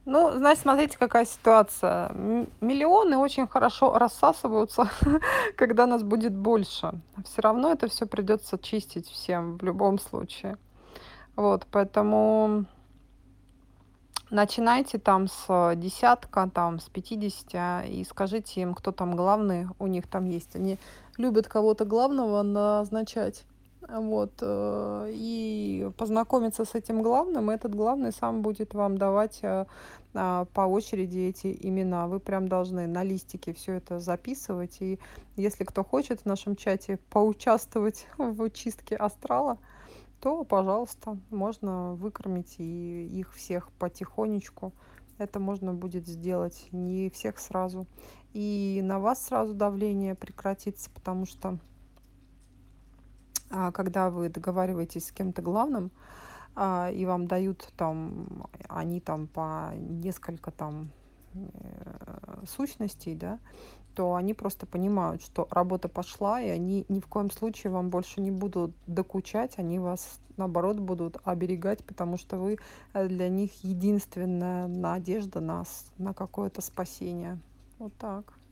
Ну, значит, смотрите, какая ситуация. Миллионы очень хорошо рассасываются, когда нас будет больше. Все равно это все придется чистить всем в любом случае. Вот, поэтому начинайте там с десятка, там с 50 и скажите им, кто там главный у них там есть. Они любят кого-то главного назначать. Вот, и познакомиться с этим главным, и этот главный сам будет вам давать по очереди эти имена. Вы прям должны на листике все это записывать. И если кто хочет в нашем чате поучаствовать в чистке астрала, то, пожалуйста, можно выкормить и их всех потихонечку. Это можно будет сделать не всех сразу. И на вас сразу давление прекратится, потому что когда вы договариваетесь с кем-то главным, и вам дают там, они там по несколько там сущностей, да, то они просто понимают, что работа пошла, и они ни в коем случае вам больше не будут докучать, они вас, наоборот, будут оберегать, потому что вы для них единственная надежда на какое-то спасение. Вот так.